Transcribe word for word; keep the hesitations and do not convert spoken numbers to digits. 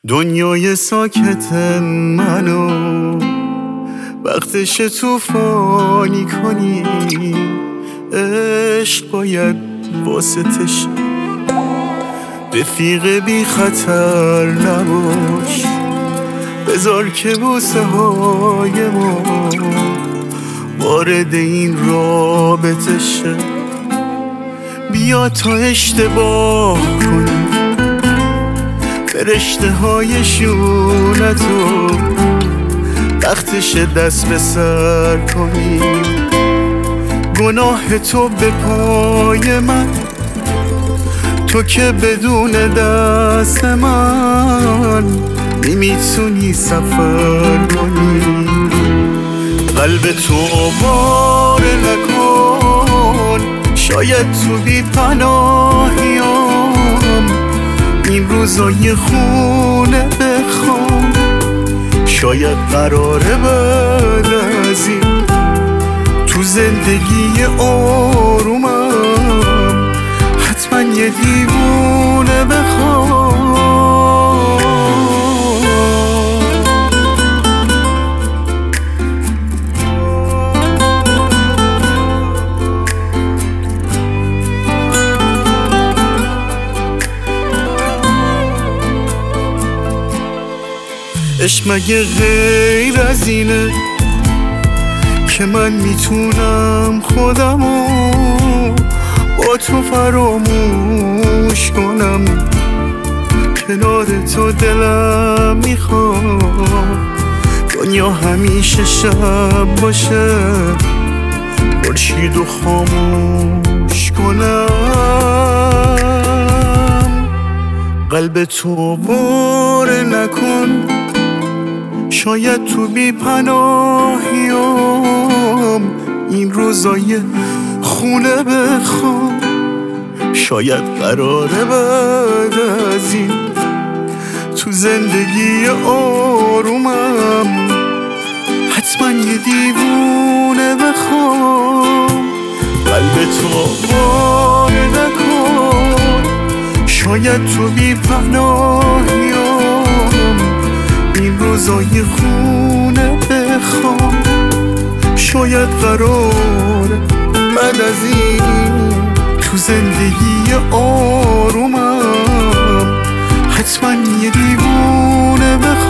دنیای ساکت منو وقتش توفانی کنی، عشق باید واسطش رفیق بی خطر نباش. بذار که بوسه های ما وارد این رابطه شه. بیا تا اشتباه کنی فرشته های شونتو، وقتش دست به سر کنی. گناه تو به پای من، تو که بدون دست من نمیتونی سفر کنی. قلب تو آواره نکن، شاید تو بی پناهیام این روزای خونه بخوام. شاید قراره بعد از این تو زندگی آرومم حتما یه دیوونه بخوام. عشق مگه غیر از اینه که من میتونم خودمو با تو فراموش کنم؟ کنار تو دلم میخواد دنیا همیشه شب باشه، خورشیدو خاموش کنم. قلب تو باره نکن، شاید تو بی پناهیام این روزای خونه بخوام. شاید قراره بعد از این تو زندگی آرومم حتما یه دیوونه بخوام. قلب تو باره نکن، شاید تو بی پناهیام این روزای خونه بخوام. شاید قرار بعد از این تو زندگی آرومم حتما یه دیوونه بخوام.